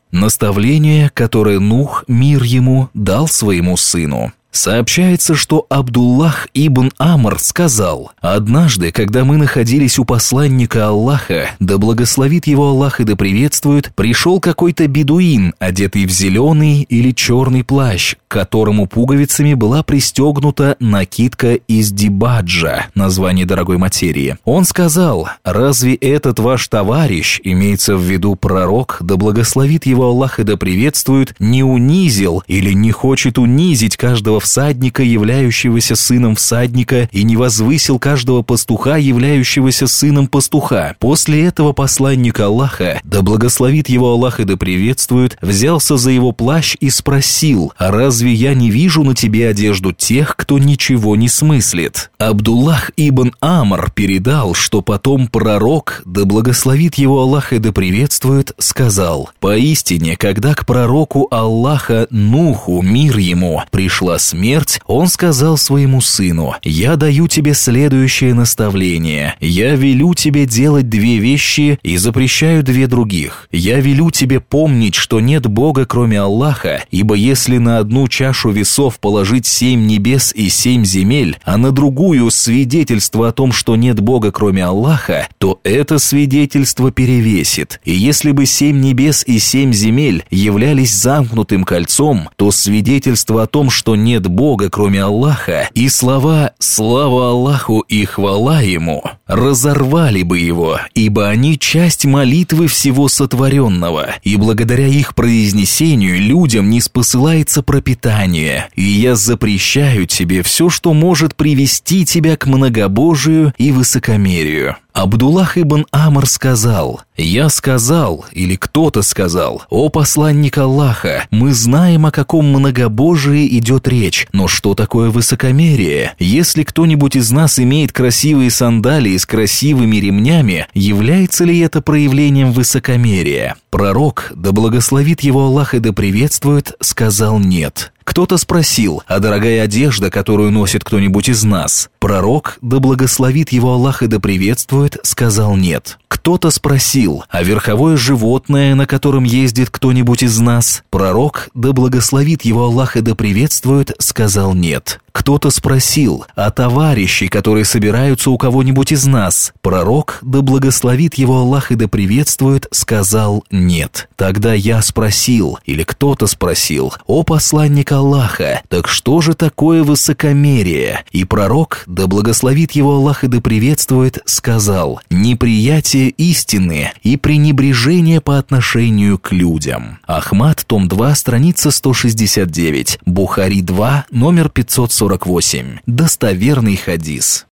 Наставление, которое Нух, мир ему, дал своему сыну. Сообщается, что Абдуллах ибн Амр сказал: «Однажды, когда мы находились у посланника Аллаха, да благословит его Аллах и да приветствует, пришел какой-то бедуин, одетый в зеленый или черный плащ, к которому пуговицами была пристегнута накидка из дибаджа, название дорогой материи. Он сказал: разве этот ваш товарищ, имеется в виду пророк, да благословит его Аллах и да приветствует, не унизил или не хочет унизить каждого всадника, являющегося сыном всадника, и не возвысил каждого пастуха, являющегося сыном пастуха?» После этого посланник Аллаха, да благословит его Аллах и да приветствует, взялся за его плащ и спросил: «А разве я не вижу на тебе одежду тех, кто ничего не смыслит?» Абдуллах ибн Амр передал, что потом пророк, да благословит его Аллах и да приветствует, сказал: «Поистине, когда к пророку Аллаха Нуху, мир ему, пришла смерть, он сказал своему сыну: «Я даю тебе следующее наставление. Я велю тебе делать 2 вещи и запрещаю 2 других. Я велю тебе помнить, что нет Бога, кроме Аллаха, ибо если на одну чашу весов положить 7 небес и 7 земель, а на другую свидетельство о том, что нет Бога, кроме Аллаха, то это свидетельство перевесит. И если бы 7 небес и 7 земель являлись замкнутым кольцом, то свидетельство о том, что нет Бога, кроме Аллаха, и слова «Слава Аллаху» и «Хвала Ему» разорвали бы его, ибо они часть молитвы всего сотворенного, и благодаря их произнесению людям не спосылается пропитание. И я запрещаю тебе все, что может привести тебя к многобожию и высокомерию». Абдуллах ибн Амр сказал: «Я сказал, или кто-то сказал: о посланник Аллаха, мы знаем, о каком многобожии идет речь, но что такое высокомерие? Если кто-нибудь из нас имеет красивые сандалии с красивыми ремнями, является ли это проявлением высокомерия?» Пророк, да благословит его Аллах и да приветствует, сказал: «Нет». Кто-то спросил: «А дорогая одежда, которую носит кто-нибудь из нас?» Пророк, да благословит его Аллах и да приветствует, сказал: «Нет». Кто-то спросил: «А верховое животное, на котором ездит кто-нибудь из нас?» Пророк, да благословит его Аллах и да приветствует, сказал: «Нет». Кто-то спросил: «А товарищи, которые собираются у кого-нибудь из нас?» Пророк, да благословит его Аллах и да приветствует, сказал: «Нет». Тогда я спросил, или кто-то спросил: «О посланник Аллаха, так что же такое высокомерие?» И пророк, да благословит его Аллах и да приветствует, сказал: «Неприятие истины и пренебрежение по отношению к людям». Ахмад, том 2, страница 169, Бухари 2, номер 548. Достоверный хадис.